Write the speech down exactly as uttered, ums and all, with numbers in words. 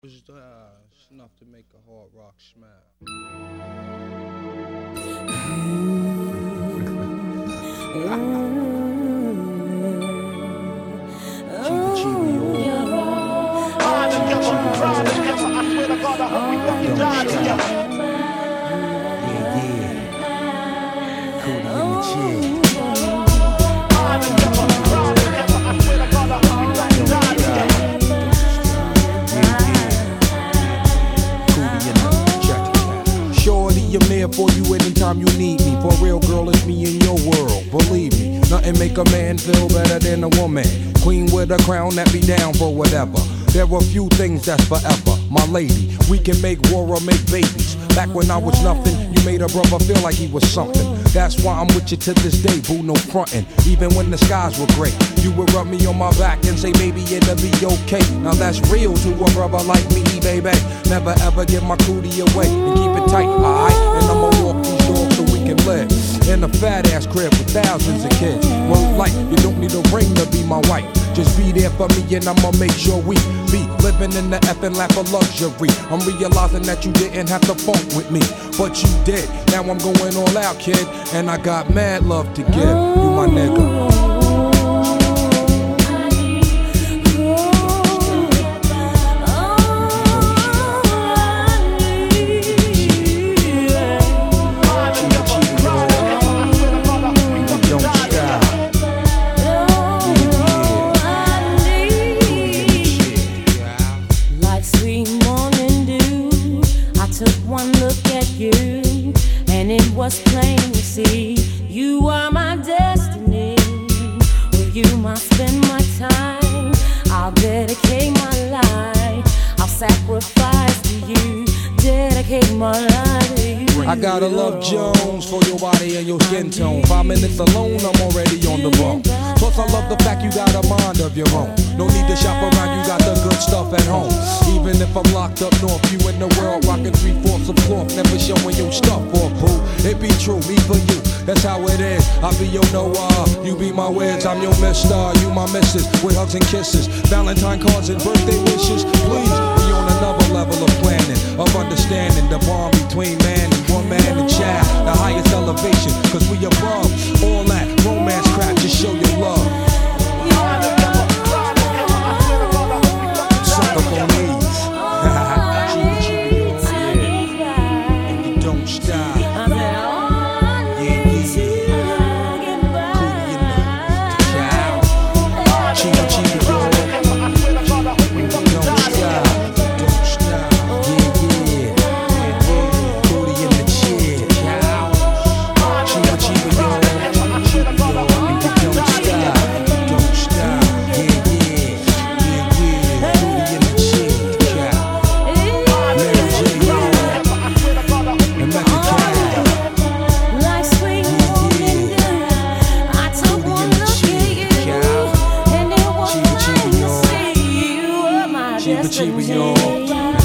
Was uh, enough to make a hard rock smile. Chiba chiba yo. I together, ride together. I swear to God, I hope we fucking die together. Yeah, yeah. Cootie in the chair. I together, ride together. I swear to God, I hope we fucking die together. Shorty, I'm there for you anytime you need me. For real, girl, it's me in your world. Believe me, nothing make a man feel better than a woman. Queen with a crown that be down for whatever. There are few things that's forever. My lady, we can make war or make babies. Back when I was nothing, you made a brother feel like he was something. That's why I'm with you to this day, boo, no frontin'. Even when the skies were gray, you would rub me on my back and say, baby, it'll be okay. Now that's real to a brother like me, baby. Never ever give my cootie away and keep it tight, alright? And I'ma walk these dogs so we can live in a fat ass crib with thousands of kids. Word like, you don't need a ring to be my wife. Just be there for me and I'ma make sure we be living in the effing lap of luxury. I'm realizing that you didn't have to funk with me, but you did. Now I'm going all out, kid, and I got mad love to give. You my nigga. One look at you, and it was plain to see you are my destiny. With you, I spend my time. I'll dedicate my life. I'll sacrifice to you. Dedicate my life to you. I gotta love Jones for your body and your skin tone. Five minutes alone, I'm already on the bone. Plus, I love the fact you got a mind of your own. No need to shop around, you got the good stuff at home. Even if I'm locked up north, you in the world rocking three-fourths of cloth, never showing your stuff off, boo. It be true, me for you, that's how it is. I be your Noah, you be my Wiz, I'm your mister, you my missus, with hugs and kisses, Valentine cards and birthday wishes. Please, we on another level of planning, of understanding the bond between man and woman and child, the highest elevation, cause we above all that romance crap, just show your love. Suck up on these. And you don't stop. Yeah, yeah. Cootie in the cow. Chiba chiba dog. And you don't stop. Don't stop. Yeah, yeah. Yeah, yeah. Cootie in the chair. Cow. Chiba chiba dog. Chiba dog. And you don't stop. Don't stop. Yeah, yeah. Yeah, yeah. Cootie in the chair. Cow. Mary J. Lord. And Mecca Cow. Like sweet morning dew, I took one look at you, and it was plain to see you were my Chiba chiba destiny. yo.